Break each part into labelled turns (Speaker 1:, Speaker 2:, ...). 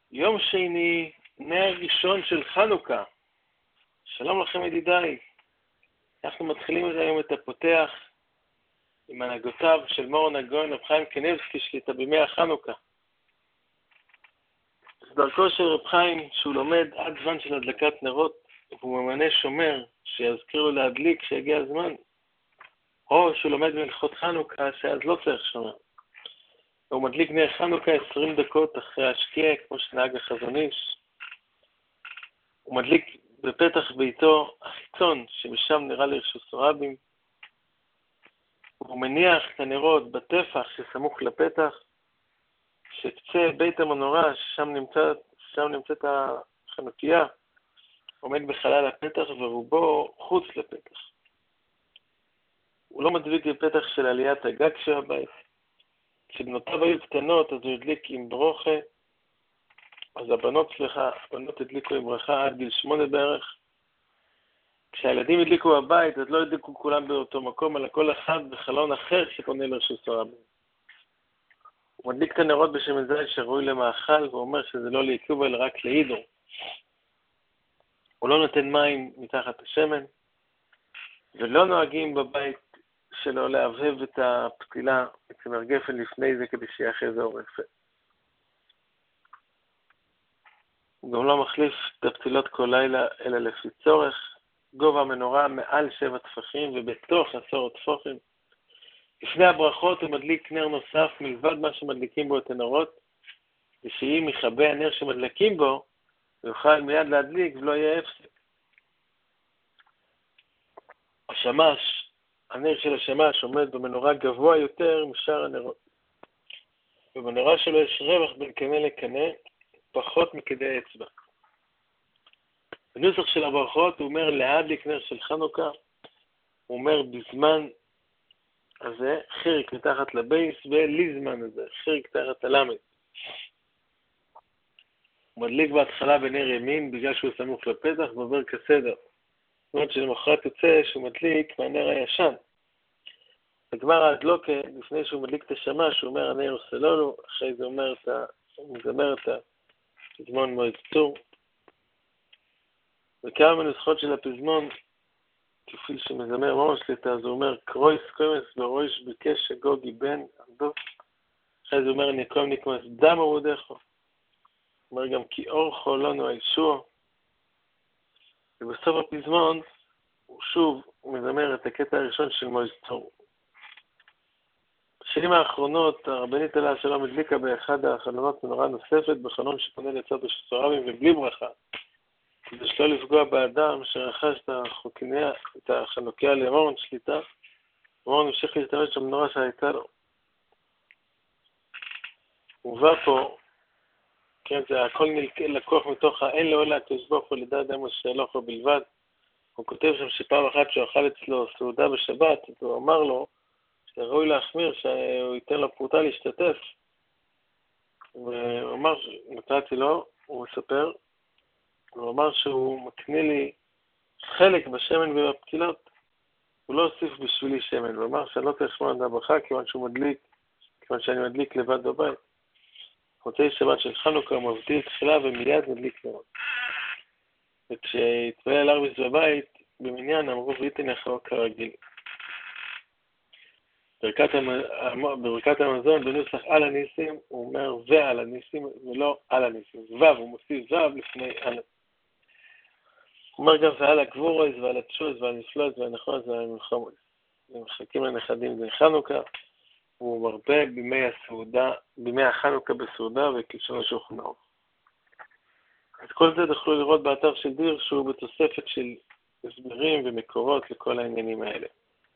Speaker 1: יום שני, נר ראשון של חנוכה. שלום לכם ידידיי. אנחנו מתחילים היום את הפותח עם הנהגותיו של מורן הגאון רב חיים קניבסקי שליט"א בימי החנוכה. זה דרכו של רב חיים שהוא לומד עד זמן של הדלקת נרות, והוא ממנה שומר שיזכיר לו להדליק כשיגיע הזמן, או שהוא לומד מלכות חנוכה שאז לא צריך שומר. הוא מדליק נר חנוכה 20 דקות אחרי השקיע, כמו שנהג החזון איש. הוא מדליק בפתח ביתו החיצון, שמשם נראה לרשות רבים. הוא מניח את הנרות בטפח שסמוך לפתח, שקצה בית המנורה, ששם נמצאת החנוכיה, עומד בחלל הפתח ורובו חוץ לפתח. הוא לא מדליק בפתח של עליית הגג של הבית. כשבנותיו היו קטנות, אז הוא הדליק עם ברוכה, אז הבנות הדליקו עם ברכה עד גיל 8 בערך. כשהילדים הדליקו בבית, אז לא הדליקו כולם באותו מקום, אלא כל אחד בחלון אחר שפונה לרשות רבים. הוא מדליק את הנרות בשמן זית שראוי למאכל, והוא אומר שזה לא לעיכוב אלא רק להידור. הוא לא נותן מים מתחת השמן, ולא נוהגים בבית שלא להבהב את הפתילה בצמר גפן לפני זה כדי שיהיה זה עורף. הוא גם לא מחליף את הפתילות כל לילה אלא לפי צורך. גובה המנורה מעל 7 טפחים ובתוך 10 טפחים. לפני הברכות הוא מדליק נר נוסף מלבד מה שמדליקים בו את הנרות, ושאם יכבה הנר שמדליקים בו, הוא יוכל מיד להדליק ולא יהיה הפסק. הנר של השמש עומד במנורה גבוה יותר משאר הנרות. במנורה שלו יש רווח בין קנה לקנה, פחות מכדי אצבע. בנוסח של הברכות הוא אומר להדליק נר של חנוכה, הוא אומר בזמן הזה חיריק מתחת לבייס, ולזמן הזה חיריק תחת הלמד. הוא מדליק בהתחלה בנר ימין בגלל שהוא סמוך לפתח ועובר כסדר. זאת אומרת שלמחרת יוצא שהוא מדליק מהנר הישן. בגמר ההדלוקה, לפני שהוא מדליק את השמש, הוא אומר הנר עושה לו, אחרי זה הוא מזמר את הפזמון מועד צור. וכמה מנוסחות של הפזמון, כפי שמזמר מורן שליט"א, אז הוא אומר קרויס קומס ורויש ביקש שגוגי בן עמדו. אחרי זה הוא אומר נקום נקמס דם עבודך. הוא אומר גם כי אור חולנו הישוע. ובסוף הפזמון הוא שוב מזמר את הקטע הראשון של מועד צור. בשנים האחרונות הרבנית עליה השלום הדליקה באחד החלונות מנורה נוספת בחלון שפונה לצד רשות רבים ובלי ברכה, כדי שלא לפגוע באדם שרכש את החנוכיה למורן שליט"א. מורן המשיך להשתמש במנורה שהייתה לו. מובא פה, כן, זה הכל לקוח מתוך האין לעולה תשבוך ולדעת דמו שאלוכו בלבד. הוא כותב שם שפעם אחת שהוא אכל אצלו סעודה בשבת, הוא אמר לו ראוי להחמיר שהוא ייתן לו פרוטה להשתתף. והוא אמר, נתתי לו, הוא מספר, הוא אמר שהוא מקנה לי חלק בשמן ובפתילות. הוא לא הוסיף בשבילי שמן, הוא אמר שאני לא צריך לשמוע את הברכה כיוון שאני מדליק לבד בבית. מוצאי שבת של חנוכה הוא מבדיל תחילה ומיד מדליק נרות. וכשהתפלל ארביס בבית, במניין אמרו ויתן אחרו כרגיל. בברכת המזון בנוסח על הניסים הוא אומר ועל הניסים ולא על הניסים. הוא מוסיף לפני על. הוא אומר גם ועל הגבורס ועל התשוס ועל נפלאות ועל נכונס ועל מלחמות. הם מחלקים לנכדים זה חנוכה. הוא מרבה בימי החנוכה בסעודה וכלשון השולחן ערוך. את כל זה תוכלו לראות באתר של דיר שהוא בתוספת של הסברים ומקורות לכל העניינים האלה.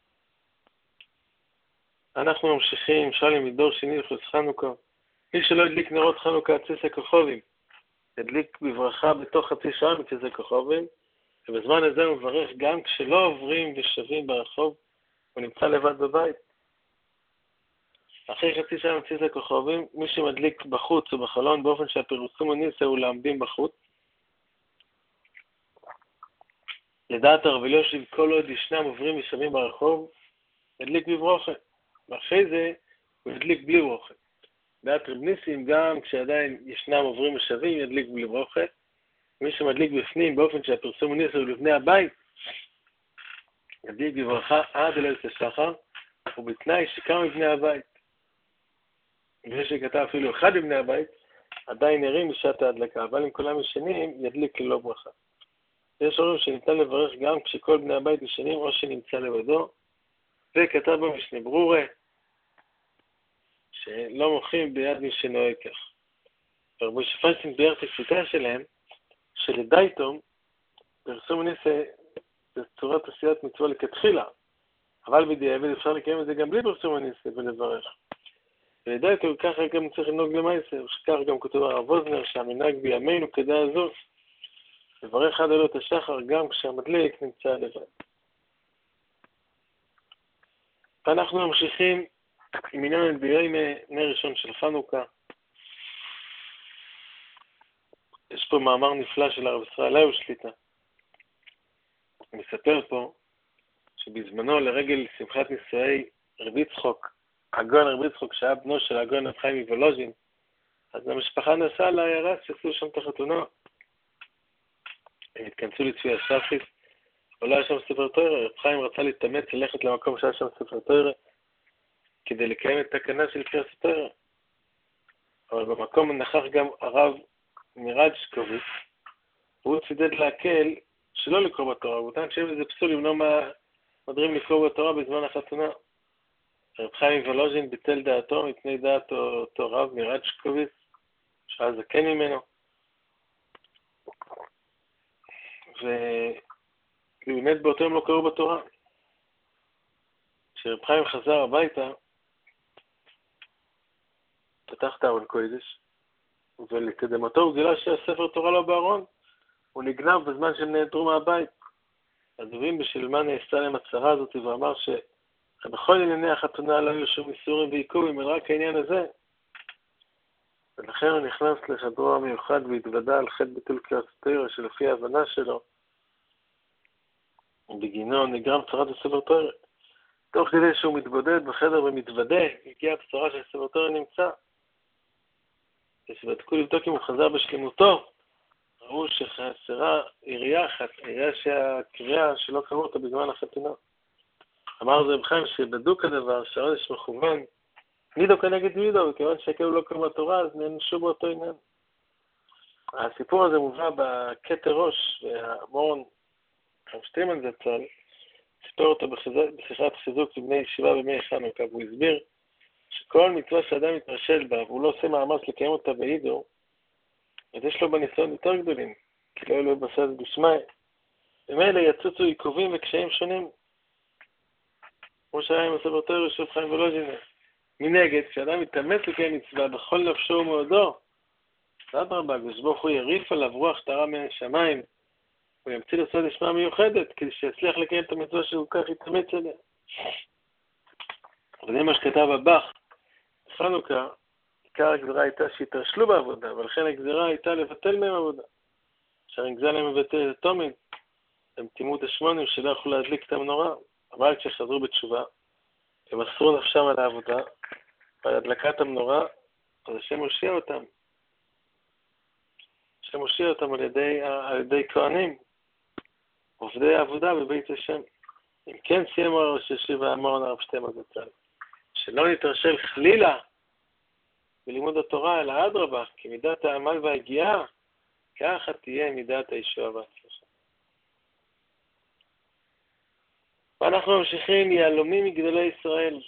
Speaker 1: אנחנו ממשיכים, שואלים מדור שני לחוץ חנוכה. מי שלא הדליק נרות חנוכה עצס הכוכבים, הדליק בברכה בתוך חצי שעה מצס הכוכבים, ובזמן הזה הוא מברך גם כשלא עוברים ושבים ברחוב, הוא נמצא לבד בבית. אחרי חצי שעה מצס הכוכבים, מי שמדליק בחוץ או בחלון באופן שהפרסום הניסה הוא לעמדים בחוץ. לדעת הרב אלישיב כל עוד ישנם עוברים ושבים ברחוב, הדליק בברכה. ואחרי זה הוא הדליק בלי ברוכה. דעת רב ניסים, גם כשעדיין ישנם עוברים ושבים, ידליק בלי ברוכה. מי שמדליק בפנים באופן שהפרסום ניסה הוא לבני הבית, ידליק בברכה עד אל עץ השחר, ובתנאי שכמה מבני הבית. ומי שכתב אפילו אחד מבני הבית, עדיין ערים בשעת ההדלקה, אבל אם כולם ישנים, ידליק ללא ברכה. יש אומרים שניתן לברך גם כשכל בני הבית ישנים או שנמצא לבדו, וכתב במשנה ברורה, שלא מוחים ביד מי שנוהג כך. רבי שפיינשטיין ביאר את הקפיטה שלהם, שלדייתום, פרסום ניסה בצורת עשיית מצווה לכתחילה, אבל בדיעבד אפשר לקיים את זה גם בלי פרסום ניסה ולברך. ולדייתום ככה גם צריך לנהוג למעשה, וכך גם כתוב הרב אוזנר שהמנהג בימינו כדעה זו, לברך עד עלות השחר גם כשהמדליק נמצא לבד. אנחנו ממשיכים עם עניין בימי נר ראשון של חנוכה. יש פה מאמר נפלא של הרב ישראל לאו שליטה. הוא מספר פה שבזמנו לרגל שמחת נישואי רבי יצחוק, הגאון רבי יצחוק שהיה בנו של הגאון רב חיים מוולוז'ין, אז המשפחה נסעה לעיירה שעשו שם את החתונה. הם התכנסו לצבי השחיס, אבל לא היה שם ספר תורה. רב חיים רצה להתאמץ ללכת למקום שהיה שם ספר תורה, כדי לקיים את תקנה של קריאת תורה. אבל במקום נכח גם הרב מירדשקוביץ, והוא צידד להקל שלא לקרוא בתורה, הוא טען שאין איזה פסול למנוע מדרים לקרוא בתורה בזמן החתונה. רב חיים וולוז'ין ביטל דעתו מפני דעת אותו רב מירדשקוביץ, שהיה זקן ממנו. ובאמת באותו יום לא קראו בתורה. כשרב חיים חזר הביתה, פתח את הארון קודש, ולקדמתו הוא גילה שהספר תורה לא בארון, הוא נגנב בזמן שהם נעדרו מהבית. הדובים בשביל מה נעשתה להם הצהרה הזאת, ואמר שבכל ענייני החתונה לא היו שום איסורים ועיכובים, אלא רק העניין הזה. ולכן הוא נכנס לחדרו המיוחד והתוודע על חטא ביטול קריאת תורה, שלפי ההבנה שלו, בגינו נגרם צרת הספר תורה. תוך כדי שהוא מתבודד בחדר ומתוודה, הגיעה הבשורה שהספר תורה נמצא. כשבדקו לבדוק אם הוא חזר בשלמותו, ראו שחסרה עירייה אחת, עירייה שהקריאה שלא קראו אותה בזמן החתונה. אמר זה רב חיים שבדוק הדבר, שהעונש מכוון, מידו כנגד מידו, וכיוון שכאילו לא קראו בתורה, אז נענשו באותו עניין. הסיפור הזה מובא בכתר ראש, והמורן הרב שטיינמן זצ"ל, סיפר אותו בשיחת חיזוק לבני ישיבה בימי חנוכה, והוא הסביר שכל מצווה שאדם מתרשל בה, והוא לא עושה מאמץ לקיים אותה בעידו, אז יש לו בניסיון יותר גדולים, כי לא אלוהי בסד בשמי. במילא יצוצו עיכובים וקשיים שונים, כמו שהיה עם הספר תורה של רב חיים וולוז'ין. מנגד, כשאדם מתאמץ לקיים מצווה בכל נפשו ומאודו, אדרבה, הקדוש ברוך הוא יריף עליו רוח טהרה מן השמיים, הוא ימציא לעשות לשמה מיוחדת, כדי שיצליח לקיים את המצווה שהוא כך יתאמץ עליה. וזה מה שכתב הבח, בחנוכה, עיקר הגזרה הייתה שהתרשלו בעבודה, ולכן הגזרה הייתה לבטל מהם עבודה. אשר נגזר להם לבטל את תומד, הם תימות השמונים שלא יכלו להדליק את המנורה, אבל כשחזרו בתשובה, הם מסרו נפשם על העבודה, ועל הדלקת המנורה, אז השם הושיע אותם. השם הושיע אותם על ידי כהנים, עובדי העבודה בבית השם. אם כן סיים ראש ישיבה המורן הרב שטיינמן זצ"ל, שלא נתרשל חלילה בלימוד התורה, אלא אדרבה, כי מידת העמל וההגיעה, ככה תהיה מידת הישועה וההצלחה. ואנחנו ממשיכים יהלומים מגדולי ישראל.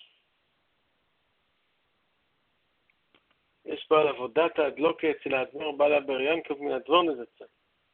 Speaker 1: יש פה על עבודת ההדלוקה אצל האדמו"ר בעל הבר ינקוב מן הדבורנה זצ"ל.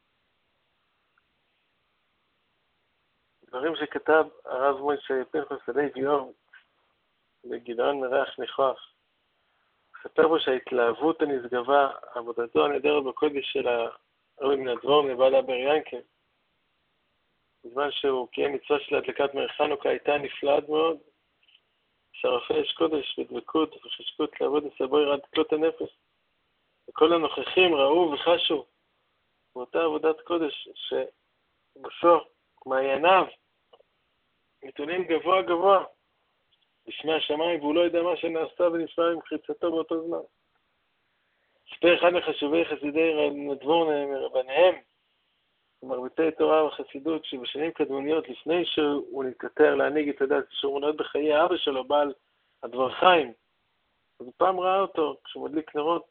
Speaker 1: דברים שכתב הרב מוישה פנחס הלוי אור בגדעון מריח ניחוח. ספר בו שההתלהבות הנשגבה, עבודתו הנהדרת בקודש של הרבי מן הדבורנה בעל הבר ינקוב, בזמן שהוא קיים מצווה של הדלקת נר חנוכה, הייתה נפלאה מאוד. שרפי אש קודש בדבקות וחשקות לעבוד הסבוי עד כלות הנפש. וכל הנוכחים ראו וחשו באותה עבודת קודש שבסוף מעייניו נתונים גבוה גבוה בשמי השמיים, והוא לא יודע מה שנעשה ונשמע עם חיצתו באותו זמן. ספר אחד מחשובי חסידי נדבורנה מרבניהם, מרביצי תורה וחסידות, שבשנים קדמוניות לפני שהוא נתקטר להנהיג את הדת, שהוא נולד בחיי אבא שלו, בעל הדבר חיים, אז הוא פעם ראה אותו כשהוא מדליק נרות,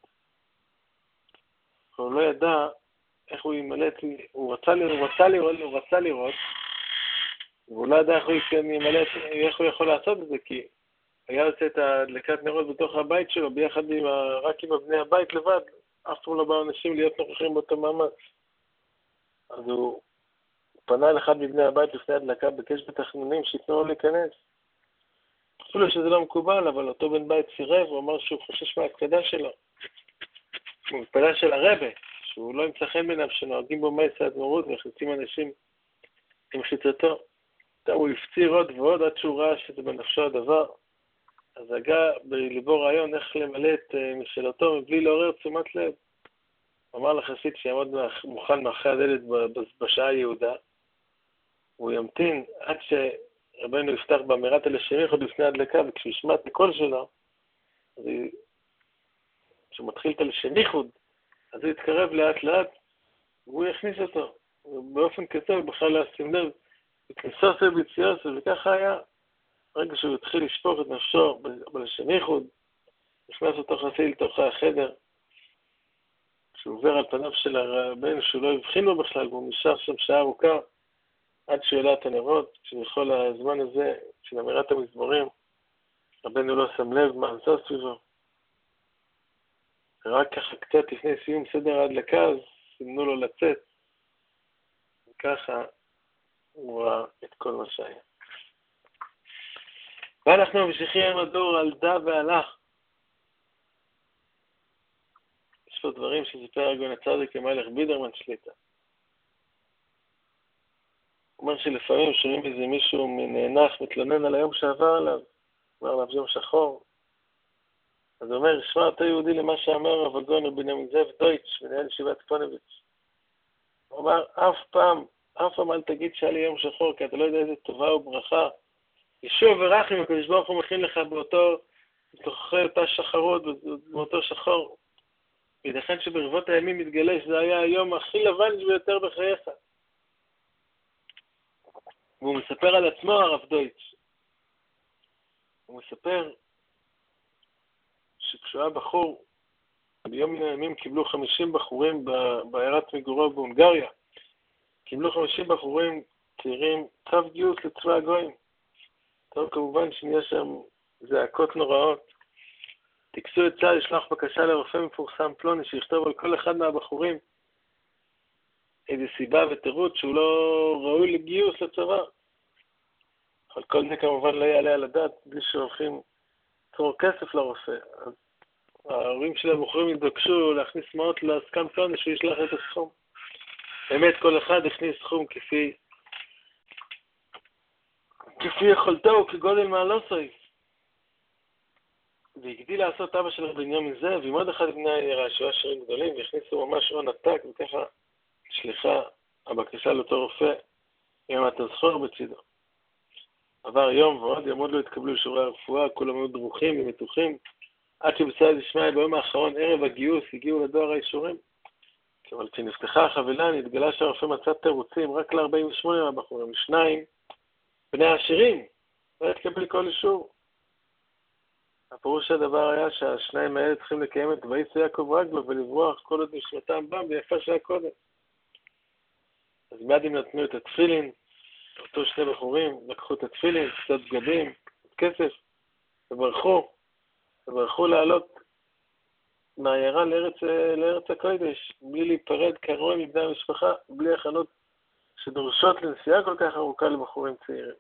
Speaker 1: הוא לא ידע איך הוא ימלא, הוא רצה לראות, והוא לא ידע איך הוא יכול לעשות את זה, כי היה יוצא את הדלקת נרות בתוך הבית שלו, ביחד רק עם בני הבית לבד, אף פעם לא באו אנשים להיות נוכחים באותו מאמץ. אז הוא פנה לאחד מבני הבית לפני הדלקה, בקש בתחנונים שיתנו לו להיכנס. אפילו שזה לא מקובל, אבל אותו בן בית סירב, הוא אמר שהוא חושש מההקפדה שלו. הוא הקפדה של הרבה, שהוא לא ימצא חן בעיניו, שנוהגים בו מייסה אדמו"רות ויחליצים אנשים עם חיצתו. הוא הפציר עוד ועוד עד שהוא ראה שזה בנפשו הדבר. אז הגע בליבו רעיון איך למלא את משאלתו מבלי לעורר תשומת לב. הוא אמר לחסיד שיעמוד מוכן מאחורי הדלת בשעה יהודה, והוא ימתין עד שרבנו יפתח באמירת אל השני עוד לפני הדלקה, וכשהוא ישמע את הקול שלו, כשהוא מתחיל את השניחוד, אז הוא יתקרב לאט לאט, והוא יכניס אותו. באופן כזה, בכלל לא ישים לב, וכניסו ביציאוסו, וככה היה. ברגע שהוא התחיל לשפוך את נפשו בשניחוד, נכנס אותו חסיד לתוך החדר, כשהוא עובר על פניו של הרבן, שהוא לא הבחין לו בכלל, והוא נשאר שם שעה ארוכה, עד שעולה את הנרות, כשבכל הזמן הזה, של אמירת המזמורים, רבנו לא שם לב מה עשה סביבו. ורק ככה קצת לפני סיום סדר ההדלקה, אז סימנו לו לצאת. וככה הוא ראה את כל מה שהיה. ואנחנו ממשיכים עם הדור על דה והלך. יש פה דברים שסיפר ארגון הצדיק המלך בידרמן שליטה. הוא אומר שלפעמים שומעים איזה מישהו נאנח, מתלונן על היום שעבר עליו, אומר עליו יום שחור. אז הוא אומר, שמע אתה יהודי למה שאמר רב הגאון רבי זאב דויטש, מנהל ישיבת פוניבז'. הוא אמר, אף פעם אל תגיד שהיה לי יום שחור, כי אתה לא יודע איזה טובה וברכה. ישוע ורחמים, הקדוש ברוך הוא מכין לך בתוככי אותה שחרות, באותו שחור. ייתכן שברבות הימים מתגלה שזה היה היום הכי לבן ביותר בחייך. והוא מספר על עצמו, הרב דויטש. הוא מספר שכשהוא היה בחור, ביום מן הימים קיבלו 50 בחורים בעיירת מגורו בהונגריה. קיבלו 50 בחורים צעירים צו גיוס לצבא הגויים. טוב, כמובן שנהיה שם זעקות נוראות. תקסו את צה"ל לשלוח בקשה לרופא מפורסם פלוני שיכתוב על כל אחד מהבחורים איזו סיבה ותירוץ שהוא לא ראוי לגיוס לצבא. אבל כל זה כמובן לא יעלה על הדעת בלי שהולכים לצרור כסף לרופא. אז ההורים של הבחורים התבקשו להכניס מאות לעסקן פלוני שישלח את הסכום. באמת כל אחד הכניס סכום כפי יכולתו וכגודל מעלוסוי. והגדיל לעשות אבא של רבי בנימין זאב, ועם עוד אחד בני העיירה שהיו עשירים גדולים, והכניסו ממש הון עתק, וככה שליחה הבקשה לאותו רופא עם התזכור בצידו. עבר יום ועוד יום עוד לא התקבלו אישורי הרפואה, כולם היו דרוכים ומתוחים, עד שבצד ישמעאל ביום האחרון, ערב הגיוס, הגיעו לדואר האישורים. אבל כשנפתחה החבילה, נתגלה שהרופא מצא תירוצים רק ל-48 מהבחורים, 2 בני העשירים, לא התקבל כל אישור. הפירוש הדבר היה שהשניים האלה צריכים לקיים את וייסו יעקב רגלו ולברוח כל עוד נשמתם בם ויפה שהיה קודם. אז מיד הם נתנו את התפילין, אותו 2 בחורים, לקחו את התפילין, קצת בגדים, קצת כסף, וברחו לעלות מהעיירה לארץ הקודש, בלי להיפרד כרוע מבני המשפחה, בלי הכנות שדורשות לנסיעה כל כך ארוכה לבחורים צעירים.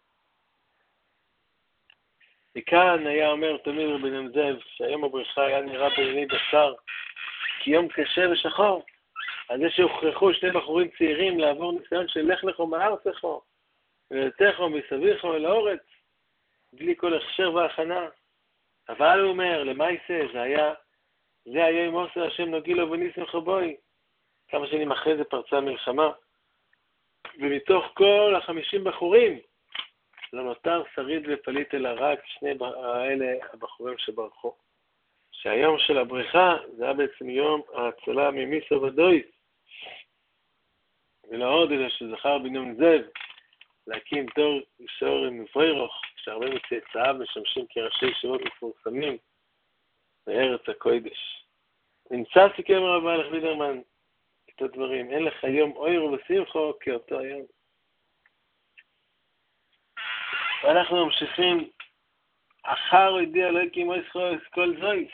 Speaker 1: מכאן היה אומר תמיד רבי בנימין זאב, שהיום הבריחה היה נראה בעיני בשר, כי יום קשה ושחור. על זה שהוכרחו 2 בחורים צעירים לעבור ניסיון של לך לכו מארצך, ולתך מסביך אל האורץ, בלי כל הכשר והכנה. אבל הוא אומר, למה יעשה? זה היה עם עושר השם נוגילו וניסים חבוי. כמה שנים אחרי זה פרצה מלחמה. ומתוך כל 50 בחורים, לא נותר שריד ופליט אלא רק 2 האלה הבחורים שברחו. שהיום של הבריכה זה היה בעצם יום ההצלה ממיסו ודויס. ולעוד אלא שזכר בנימין זאב להקים דור ישור עם מבוירוך, שהרבה מצאצאיו משמשים כראשי ישיבות מפורסמים בארץ הקודש. נמצא סיכם הרב הלך וידרמן את הדברים, אין לך יום אויר ושמחו כאותו היום. ואנחנו ממשיכים, אחר הוא ידיע לא הקים אויס כל זויס.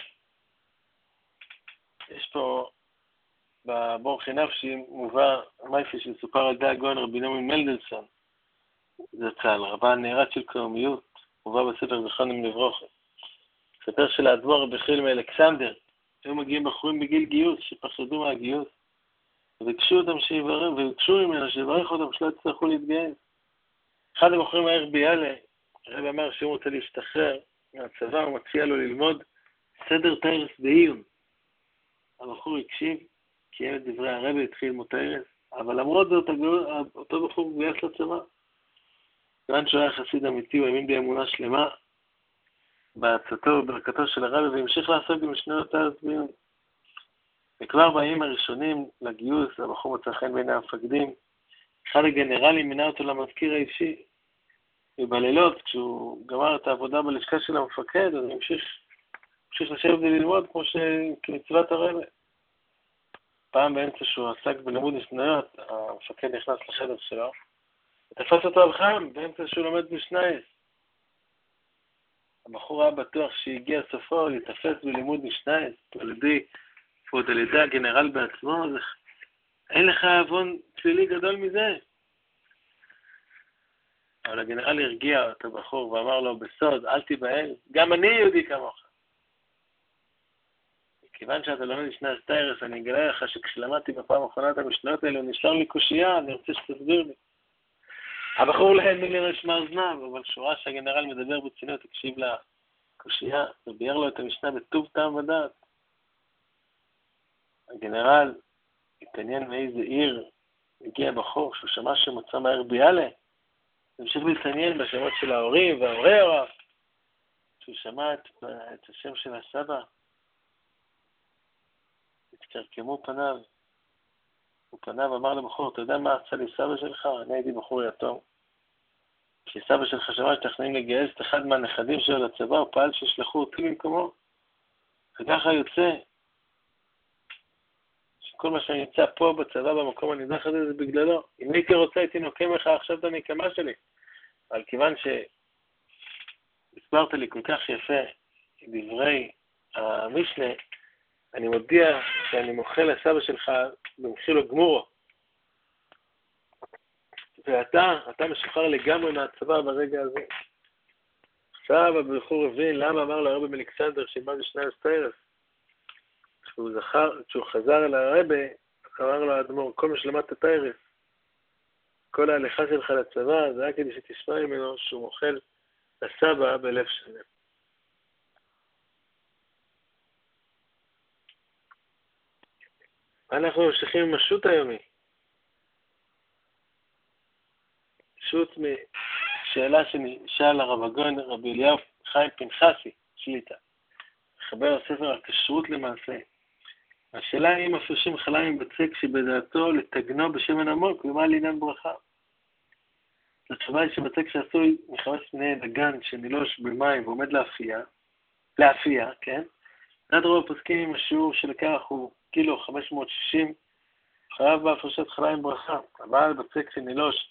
Speaker 1: יש פה בבורכי נפשי מובא מייפי שסופר על דא גאון רבי נעמי מנדלסון, זצ"ל, רבן נערץ של קוממיות, מובא בספר זכרונים לברכה. ספר של האדמו"ר רבי חיל מאלכסנדר, היו מגיעים בחורים בגיל גיוס שפחדו מהגיוס, וביקשו אותם שיברם, וביקשו ממנו שיברך אותם שלא יצטרכו להתגייס. אחד הבחורים היה ביאלה, הרב אמר שהוא רוצה להשתחרר מהצבא, הוא מציע לו ללמוד סדר תיירס בעיון. הבחור הקשיב, קיים את דברי הרב, התחיל ללמוד תיירס, אבל למרות זאת אותו בחור גויס לצבא. כיוון שהוא היה חסיד אמיתי, הוא האמין באמונה שלמה, בעצתו וברכתו של הרב, והמשיך לעסוק במשניות תיירס בעיון. וכבר בימים הראשונים לגיוס, הבחור מצא חן בין המפקדים, אחד הגנרלים מינה אותו למזכיר האישי, ובלילות, כשהוא גמר את העבודה בלשכה של המפקד, אז הוא המשיך לשבת וללמוד כמצוות הרב. פעם באמצע שהוא עסק בלימוד משניות, המפקד נכנס לחדר שלו, ותפס אותו על חם, באמצע שהוא לומד משנייס. הבחור היה בטוח שהגיע סופו להתאפס בלימוד משנייס, ועוד על ידי הגנרל בעצמו, אז אין לך עוון פלילי גדול מזה. אבל הגנרל הרגיע את הבחור ואמר לו בסוד, אל תיבהל, גם אני יהודי כמוך. כיוון שאתה לומד משנה תיירס, אני אגלה לך שכשלמדתי בפעם האחרונה את המשניות האלו, נשאר לי קושייה, אני רוצה שתסביר לי. הבחור לא האמין למשמע אוזניו, אבל כשהוא ראה שהגנרל מדבר ברצינות, הקשיב לקושייה, וביאר לו את המשנה בטוב טעם ודעת. הגנרל התעניין מאיזה עיר הגיע בחור, שהוא שמע שמוצא מהר ביאלה, המשיך להתעניין בשמות של ההורים וההורי הרב, שהוא שמע את השם של הסבא, התקרקמו פניו, הוא פניו אמר לבחור, אתה יודע מה עשה לי סבא שלך? אני הייתי בחור יתום. כשסבא שלך שמע שתכננים לגייס את אחד מהנכדים שלו לצבא, הוא פעל שישלחו אותי במקומו, וככה יוצא, כל מה שאני נמצא פה בצבא, במקום הנידח הזה, זה בגללו. אם הייתי רוצה, הייתי נוקם לך עכשיו את הנקמה שלי. אבל כיוון שהסברת לי כל כך יפה דברי המשנה, אני מודיע שאני מוחה לסבא שלך במחילו גמורו. ואתה משוחרר לגמרי מהצבא ברגע הזה. עכשיו הבחור הבין למה אמר לו הרב מאלכסנדר שילמד משנה תיירס. כשהוא חזר אל הרבה, אמר לו האדמו"ר, כל מה שלמדת תיירס, כל ההליכה שלך לצבא, זה היה כדי שתשמע ממנו שהוא מוכל לסבא בלב שלם. אנחנו ממשיכים עם השו"ת היומי. שו"ת משאלה שנשאל הרב הגאון רבי אליהו חיים פנחסי, שליטה. מחבר הספר הכשרות למעשה. השאלה היא אם מפרישים חלה מבצק שבדעתו לתגנו בשמן עמוק, ומה לעניין ברכה. התשובה היא שבצק שעשוי מחמש מיני דגן שנילוש במים ועומד להפייה, כן? דעת רוב הפוסקים עם השיעור שלקח הוא קילו 560, חייב בהפרשת חלה עם ברכה. אבל בצק שנילוש,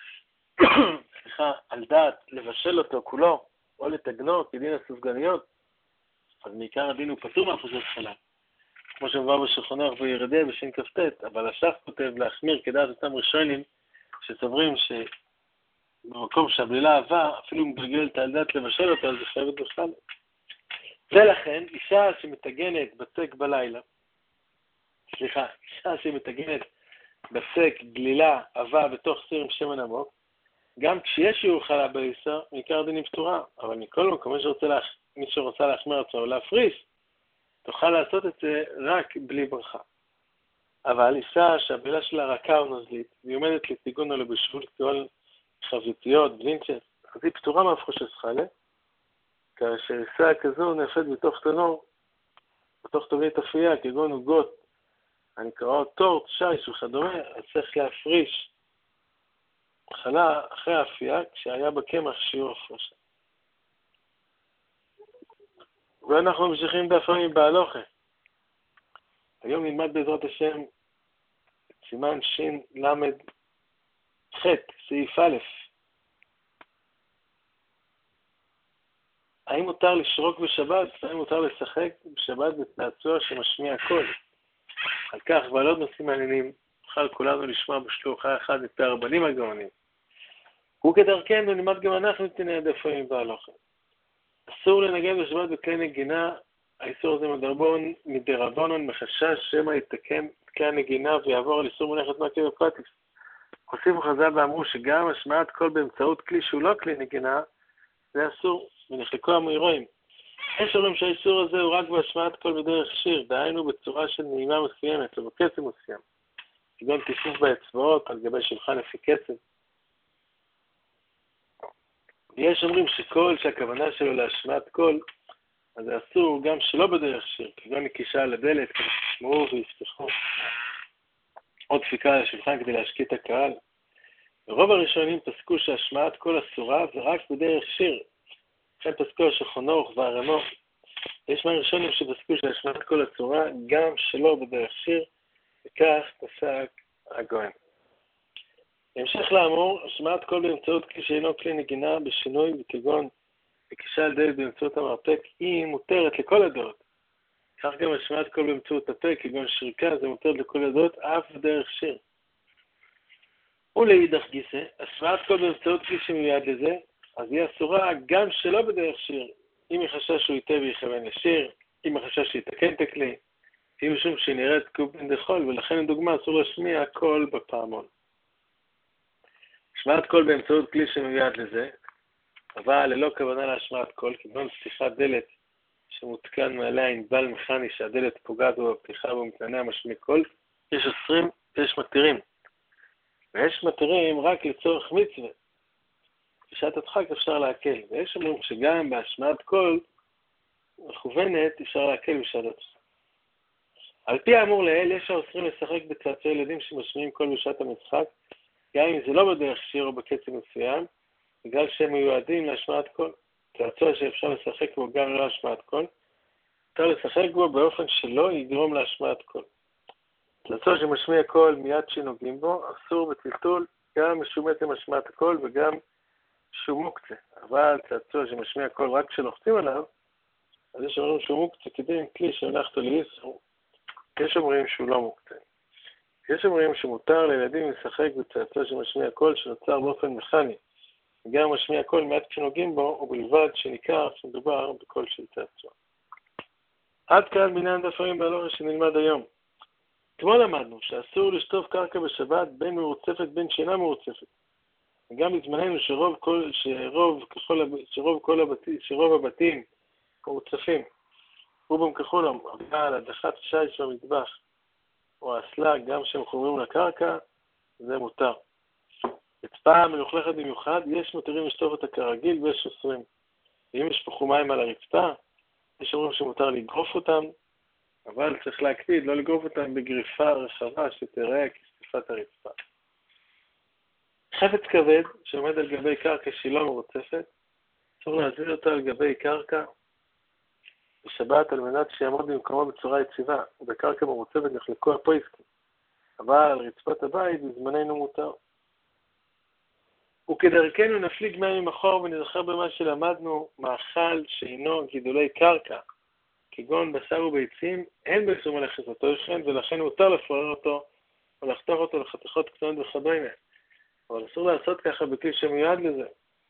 Speaker 1: על דעת לבשל אותו כולו, או לתגנו כדין הסופגניות, אז מעיקר הדין הוא פטור מהפרשת חלה. כמו שמובא בשולחן ערוך וירדה בשין כ"ט, אבל הש"ס כותב להחמיר כדעת אותם ראשונים שסוברים שבמקום שהבלילה אהבה, אפילו מגלגלת על דעת לבשל אותו, אז זה חייבת בכלל. ולכן, אישה שמתגנת בצק בלילה, אישה שמתגנת בצק גלילה אהבה בתוך סיר עם שמן עמוק, גם כשיש שיעור חלה בעיסה, מעיקר הדין היא פטורה, אבל מכל מקום מי שרוצה להחמיר עצמו או להפריש, תוכל לעשות את זה רק בלי ברכה. אבל אישה שהבלילה שלה רכה או נוזלית, והיא עומדת לטיגון או לבישול, כגון חביתיות, בלינצ'ס, אז היא פטורה מהפרשת חלה, כאשר אישה כזו נאפת בתוך תנור, בתוך תבנית אפייה, כגון עוגות, הנקראות טורט, שיש וכדומה, אז צריך להפריש חלה אחרי האפייה, כשהיה בקמח שיעור הפרשה. ואנחנו ממשיכים דפים בהלוכה. היום נלמד בעזרת השם סימן שין למד ח' סעיף א'. האם מותר לשרוק בשבת? האם מותר לשחק בשבת בצעצוע שמשמיע קול? על כך ועל עוד נושאים מעניינים נוכל כולנו לשמוע בשלוחה אחד מפי הרבנים הגאונים. וכדרכנו נלמד גם אנחנו את ענייני הדפים בהלוכה. אסור לנגן בשבת בכלי נגינה, האיסור הזה מדרבנן מחשש שמא יתקן כלי הנגינה ויעבור על איסור מלאכת מקל ופטיס. הוסיפו חז"ל ואמרו שגם השמעת קול באמצעות כלי שהוא לא כלי נגינה, זה אסור, ונחלקו המאירואים. יש אומרים שהאיסור הזה הוא רק בהשמעת קול בדרך שיר, דהיינו בצורה של נעימה מסוימת או בקצב מסוים. כגון תיסוף באצבעות על גבי שולחן לפי קצב. יש אומרים שקול שהכוונה שלו להשמעת קול, אז זה אסור גם שלא בדרך שיר, כגון נקישה על הדלת כדי שישמעו ויפתחו, או דפיקה על השולחן כדי להשקיע את הקהל. ברוב הראשונים פסקו שהשמעת קול אסורה ורק בדרך שיר. לכן פסקו שחונוך והרנוך. יש מהראשונים שפסקו שהשמעת קול אסורה גם שלא בדרך שיר, וכך פסק הגאון. בהמשך לאמור, השמעת קול באמצעות כלי שאינו כלי נגינה בשינוי וכגון נקישה על דלת באמצעות המרפק היא מותרת לכל הדעות. כך גם השמעת קול באמצעות הפה כגון שריקה זה מותרת לכל הדעות אף בדרך שיר. ולאידך גיסא, השמעת קול באמצעות כלי שמיועד לזה, אז היא אסורה גם שלא בדרך שיר, אם יחשש שהוא ייתה ויכוון לשיר, אם יחשש שיתקן את הכלי, אם משום שנראית קופין דחול, ולכן לדוגמה אסור להשמיע קול בפעמון. השמעת קול באמצעות כלי שמיועד לזה, אבל ללא כוונה להשמעת קול, כגון פתיחת דלת שמותקן מעליה ענבל מכני שהדלת פוגעת בו בפתיחה ומתנענע משמיע קול, יש אוסרים ויש מתירים. ויש מתירים רק לצורך מצווה. בשעת הדחק אפשר להקל, ויש אומרים שגם בהשמעת קול מכוונת אפשר להקל בשעת הדחק. על פי האמור לעיל, יש האוסרים לשחק בצעצועי ילדים שמשמיעים קול בשעת המשחק, גם אם זה לא בדרך שיר או בקצב מסוים, בגלל שהם מיועדים להשמעת קול. צעצוע שאפשר לשחק בו גם לא להשמעת קול, אפשר לשחק בו באופן שלא יגרום להשמעת קול. צעצוע שמשמיע קול מיד שנוגעים בו, אסור בטלטול גם משום עצם השמעת הקול וגם שהוא מוקצה. אבל צעצוע שמשמיע קול רק כשלוחצים עליו, אז יש אומרים שהוא מוקצה כדי עם כלי שהולך אותו לאיסור. יש אומרים שהוא לא מוקצה. יש אומרים שמותר לילדים לשחק בצעצוע שמשמיע קול שנוצר באופן מכני, וגם משמיע קול מעט כשנוגעים בו, ובלבד שניכר שמדובר בקול של צעצוע. עד כאן בעניין דפים בהלוכה שנלמד היום. אתמול למדנו שאסור לשטוף קרקע בשבת בין מרוצפת בין שאינה מרוצפת. וגם בזמננו שרוב הבתים מרוצפים. רובם ככולם, אבל הדחת שיש במטבח או האסלה, גם שהם חומרים לקרקע, זה מותר. רצפה מלוכלכת במיוחד, יש מתירים לשטוף אותה כרגיל ויש אוסרים. ואם יש פחו מים על הרצפה, יש אומרים שמותר לגרוף אותם, אבל צריך להקפיד לא לגרוף אותם בגריפה רחבה שתראה כסטיפת הרצפה. חפץ כבד שעומד על גבי קרקע שהיא לא מרוצפת, צריך להזיז אותה על גבי קרקע בשבת על מנת שיעמוד במקומו בצורה יציבה, ובקרקע מרוצפת נחלקו הפויסקים, אבל על רצפת הבית בזמננו מותר. וכדרכנו נפליג מים ממחור ונזכר במה שלמדנו, מאכל שאינו גידולי קרקע, כגון בשר וביצים, אין באיסור מלאכת שכן, ולכן מותר לפורר אותו או לחתוך אותו לחתיכות קטנות וכדומה. אבל אסור לעשות ככה בכלי שמיועד לזה.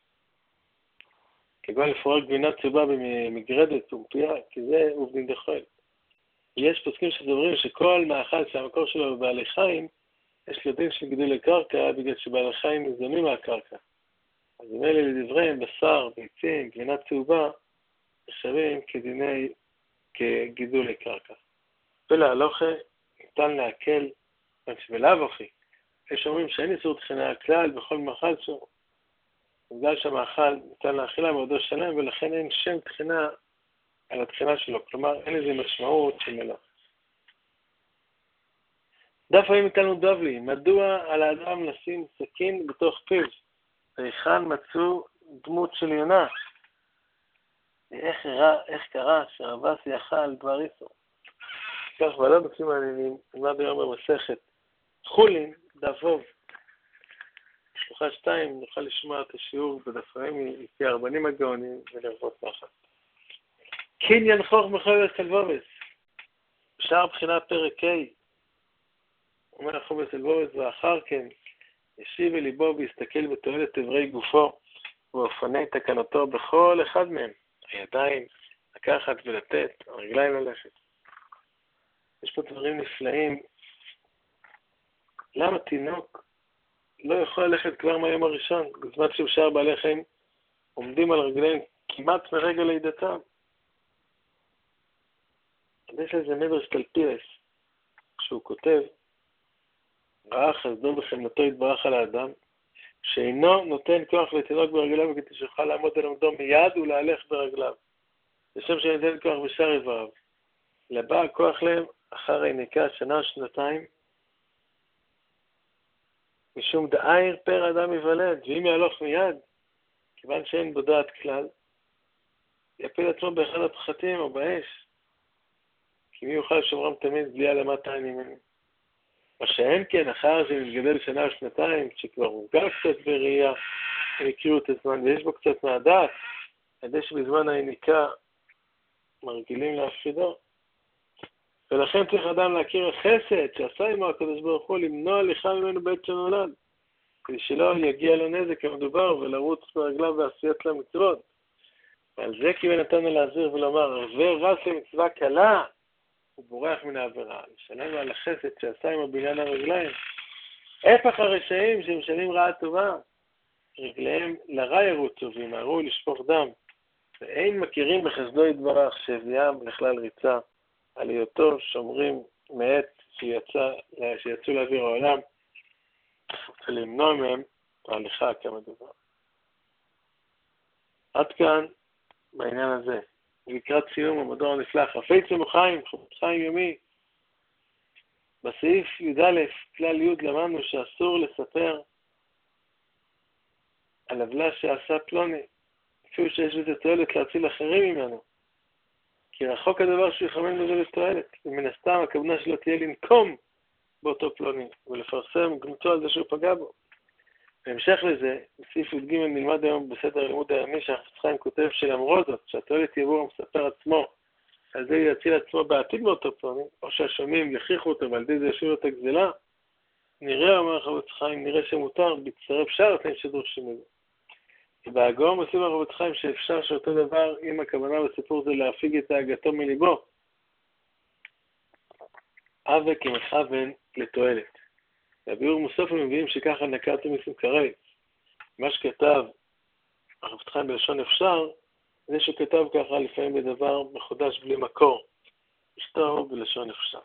Speaker 1: כגון לפורר גבינה צהובה במגרדת ומפייה, כי זה עובדין דחול. יש פוסקים שדברים שכל מאכל שהמקור שלו בבעלי חיים, יש לו דין של גידולי קרקע בגלל שבעלי חיים מזונים מהקרקע. אז אם אלה לדבריהם, בשר, ביצים, גבינה צהובה, נחשבים כגידולי קרקע. ולהלוכה ניתן להקל, בלאו הכי. יש אומרים שאין איסור תחינה כלל בכל מאכל שהוא. בגלל שהמאכל ניתן להאכילה בעודו שלם, ולכן אין שם תחינה על התחינה שלו, כלומר אין לזה משמעות של מלאך. דף הימים תלמוד בבלי, מדוע על האדם לשים סכין בתוך פיו? והיכן מצאו דמות של יונה? איך קרה שהרבסי אכל דבר איסור? כך ועלה נושאים מעניינים, נלמד היום במסכת חולין, דף ו', שלוחה 2, נוכל לשמוע את השיעור בדף הימים מפי הרבנים הגאונים ולרבות נחת. קניין חוכמה חובס אלבובס, בשאר בחינה פרק ה', אומר חובס אלבובס, ואחר כן ישיב אל ליבו ויסתכל בתועלת אברי גופו ואופני תקנותו בכל אחד מהם, הידיים, לקחת ולתת, הרגליים ללכת. יש פה דברים נפלאים. למה תינוק לא יכול ללכת כבר מהיום הראשון, בזמן שבשאר בעלי חיים עומדים על רגליהם כמעט מרגע לידתם? אז יש לזה מדרש תלפילס, שהוא כותב, ראה חסדו וחמנתו יתברך על האדם, שאינו נותן כוח לתינוק ברגליו כדי שיוכל לעמוד על עמדו מיד ולהלך ברגליו. לשם שניתן כוח בשאר איבריו. לבא הכוח להם אחר העניקה שנה או שנתיים, משום דאייר פר אדם יוולד, ואם יהלוך מיד, כיוון שאין בו דעת כלל, יפיל עצמו באחד הפחתים או באש, כי מי יוכל לשומרם תמיד בלי העלמת עין ממנו. מה שאין כן, אחר שנתגדל שנה או שנתיים, שכבר הורגל קצת בראייה, הם הכירו את הזמן, ויש בו קצת מהדעת, עד שבזמן העניקה מרגילים להפחידו. ולכן צריך אדם להכיר החסד שעשה עמו הקדוש ברוך הוא, למנוע הליכה ממנו בעת שנולד, כדי שלא יגיע לו נזק המדובר ולרוץ ברגליו ועשיית למצוות. ועל זה כיוון נתנו להזהיר ולומר, הרבה רס למצווה קלה, הוא בורח מן העבירה. לשלם על החסד שעשה עם הבניין הרגליים. הפך הרשעים שמשנים רעה טובה, רגליהם לרע ירוצו וימהרו לשפוך דם, ואין מכירים בחסדו יתברך שהביאם לכלל ריצה, על היותו שומרים מעת שיצאו לאוויר העולם, ולמנוע מהם ההליכה כמה דבר. עד כאן בעניין הזה. לקראת סיום המדור הנפלא, חפץ ומחיים, חפץ חיים יומי. בסעיף י"א, כלל י' למדנו שאסור לספר על עוולה שעשה פלוני, אפילו שיש בזה תועלת להציל אחרים ממנו. כי רחוק הדבר שהוא יחמם בזה לתועלת, ומן הסתם הכוונה שלו תהיה לנקום באותו פלוני, ולפרסם גנותו על זה שהוא פגע בו. בהמשך לזה, בסעיף י"ג נלמד היום בסדר הלימוד הימי שהחפץ חיים כותב שלמרות זאת, שהתועלת יבוא המספר עצמו, על זה יציל עצמו בעתיד באותו פלוני, או שהשומעים יכריחו אותו ועל ידי זה ישאירו את הגזלה, נראה, אומר החפץ חיים, נראה שמותר, בצטרף שאר התנאים שדורשים את זה. ובהגאון מוסיף החפץ חיים שאפשר שאותו דבר, אם הכוונה בסיפור זה להפיג את דאגתו מליבו, אבא כמכוון לתועלת. והביאור מוסף מביאים שככה נקרתם מסוכרי. מה שכתב החפץ חיים בלשון אפשר, זה שכתב ככה לפעמים בדבר מחודש בלי מקור. אשתו בלשון אפשר.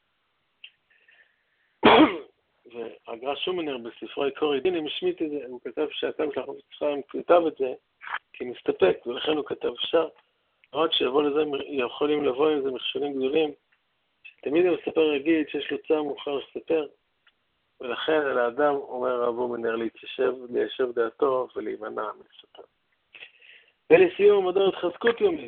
Speaker 1: והגר"א שומנר בספרו עיקור דין משמיט את זה, הוא כתב שהטעם של החפץ חיים כתב את זה כמסתפק, ולכן הוא כתב אפשר. עוד שיבוא לזה, יכולים לבוא עם זה מכשולים גדולים, שתמיד הוא מספר רגיל שיש לו צער מאוחר לספר, ולכן על האדם אומר רבו מנר ליישב דעתו ולהימנע מלספר. ולסיום מדור התחזקות יומית.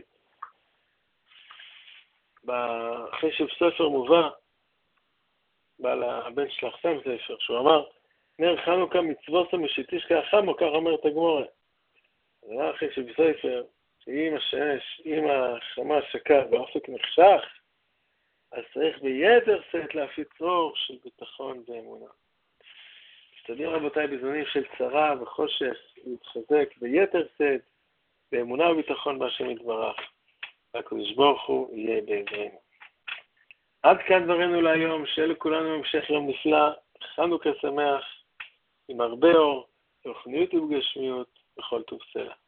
Speaker 1: אחרי שבספר מובא, בעל הבן שלח שם ספר, שהוא אמר, נר חנוכה מצוות המשיטיש כאחמו, כך אומרת הגמורה. זה היה אחרי שבספר, שאם השמש, אם החמה שקה באופק נחשך, אז צריך ביתר שאת להפיץ אור של ביטחון ואמונה. משתדלים רבותיי בזמנים של צרה וחושך להתחזק ביתר שאת, באמונה וביטחון בהשם יתברך. והקדוש ברוך הוא יהיה בעזרנו. עד כאן דברינו להיום, שיהיה לכולנו המשך יום נפלא, חנוכה שמח, עם הרבה אור, רוחניות ובגשמיות, בכל טוב סלע.